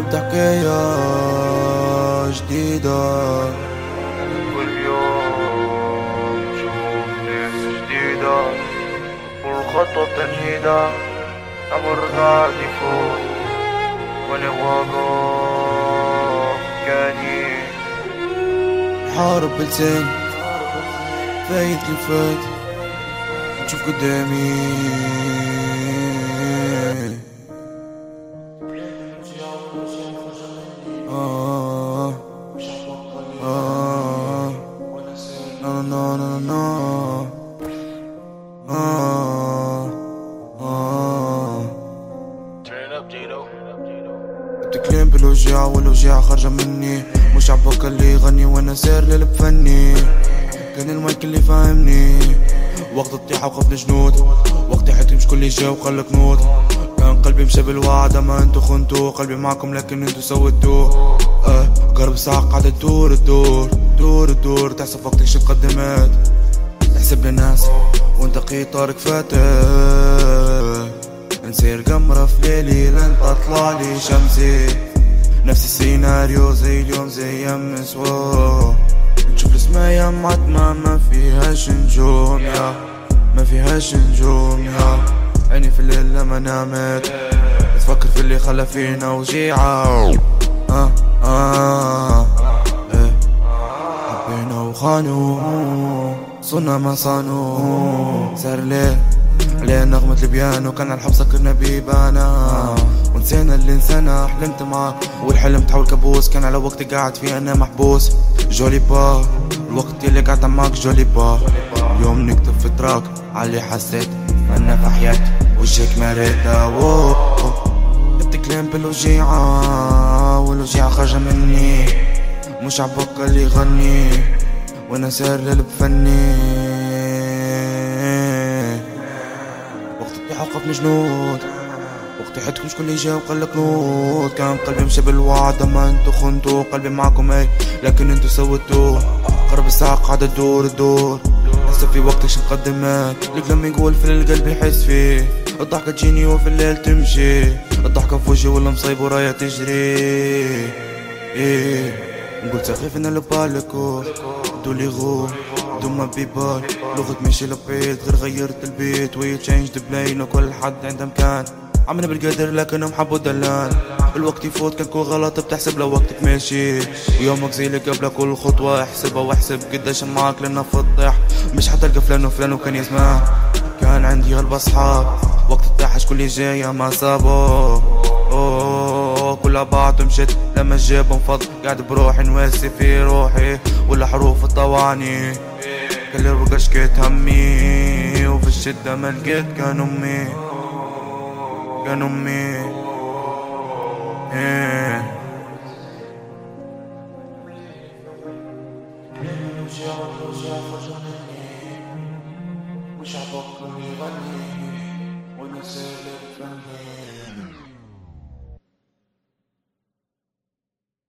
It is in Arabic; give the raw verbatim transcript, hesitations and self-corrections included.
نبدأ حكاية جديدة. كل يوم نشوف ناس جديدة والخطوة بتنهيدة. أمر قاعد يفوت وأنا واقف مكاني حارب بلسان فايت اللي فات نشوف قدامي. آه آه نا نا نا نا آه آه بتكلم بالوجع والوجع خارجة مني، مش عباك اللي يغني وانا سير للبفني. كان المايك اللي فاهمني وقت الطيحة وقفني جنود، وقت حياتي مش كل جا وقلك نوت. كان قلبي مشى بالوعد ما انتو خنتو، قلبي معكم لكن انتو سويتوه. اه قرب ساعة قاعدة تدور تدور تدور تدور، تحسب وقتك شي مقدمات، تحسب للناس وانت قيطارك فاتح. نسير قمرة في ليلي لن تطلع لي شمسي، نفس السيناريو زي اليوم زي امس. واو نشوف السماية معتمة ما فيهاش نجوم يا ما فيهاش نجوم يا عيني في الليل لما نامت تفكر في اللي خلى فينا وجيعة. آه آه إيه حبينا وخانو صرنا ما صانو. صار ليه عليه نغمة البيانو، كان الحب سكرنا بيبانا ونسينا اللي نسينا. حلمت معاه والحلم تحول كابوس، كان على وقت قاعد فيه انا محبوس. جولي با الوقت اللي قعدت معاك جولي با، اليوم نكتب في تراك عاللي حسيت انا في حياتي وجهك ما ريته. بتكلم بالوجيعة والوجيعة خارجة مني، مش عباك اللي يغني وانا سير للبفني. وقت الطيحة وقفني جنود، وقت حياتكم شكون اللي جا وقالك نود. كان قلبي مشى بالوعد ما انتو خنتو، قلبي معكم اي لكن انتو سويتوه. قرب الساعة قاعدة تدور تدور، حسب في وقتك شي مقدمات لك لما يقول في القلب يحس فيه. الضحكة تجيني وفي الليل تمشي، الضحكة في وجهي ولا مصيب ورايا تجري. ايه نقول سخيف انا لبالكو دولي غو دوما بيبال لغة ماشي لبيت غير غيرت البيت وي تشينج ذا بلين وكل حد عنده مكان. عملنا بالقدر لكن محبو دلان، الوقت يفوت كان كل غلط بتحسب لو وقتك ماشي، ويومك زي اللي قبله كل خطوة احسبها واحسب قديش معاك لنا في الطيح. مش حتلقى فلان وفلان وكان يزمان، كان عندي غلب اصحاب وقت الطيحة شكون اللي جاية ما صابو. اوه كلها بعض مشيت لما جاب انفض، قاعد بروحي نواسي في روحي ولا حروف الطواني. كل الرقا شكيت همي وفي الشدة ما لقيت كان امي كان امي إيه.